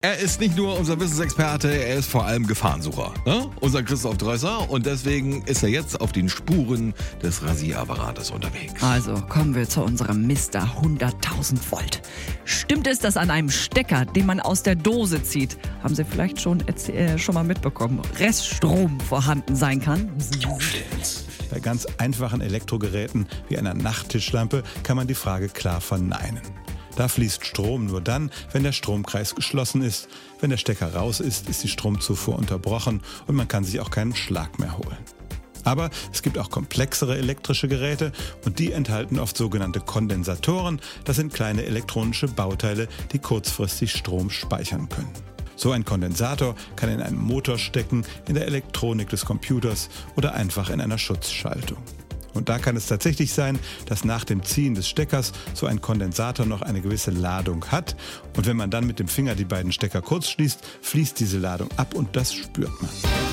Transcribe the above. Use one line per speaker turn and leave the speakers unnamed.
Er ist nicht nur unser Wissensexperte, er ist vor allem Gefahrensucher. Ne? Unser Christoph Drösser. Und deswegen ist er jetzt auf den Spuren des Rasierapparates unterwegs.
Also kommen wir zu unserem Mister 100.000 Volt. Stimmt es, dass an einem Stecker, den man aus der Dose zieht, haben Sie vielleicht schon mal mitbekommen, Reststrom vorhanden sein kann?
Bei ganz einfachen Elektrogeräten wie einer Nachttischlampe kann man die Frage klar verneinen. Da fließt Strom nur dann, wenn der Stromkreis geschlossen ist. Wenn der Stecker raus ist, ist die Stromzufuhr unterbrochen und man kann sich auch keinen Schlag mehr holen. Aber es gibt auch komplexere elektrische Geräte und die enthalten oft sogenannte Kondensatoren. Das sind kleine elektronische Bauteile, die kurzfristig Strom speichern können. So ein Kondensator kann in einem Motor stecken, in der Elektronik des Computers oder einfach in einer Schutzschaltung. Und da kann es tatsächlich sein, dass nach dem Ziehen des Steckers so ein Kondensator noch eine gewisse Ladung hat. Und wenn man dann mit dem Finger die beiden Stecker kurz schließt, fließt diese Ladung ab und das spürt man.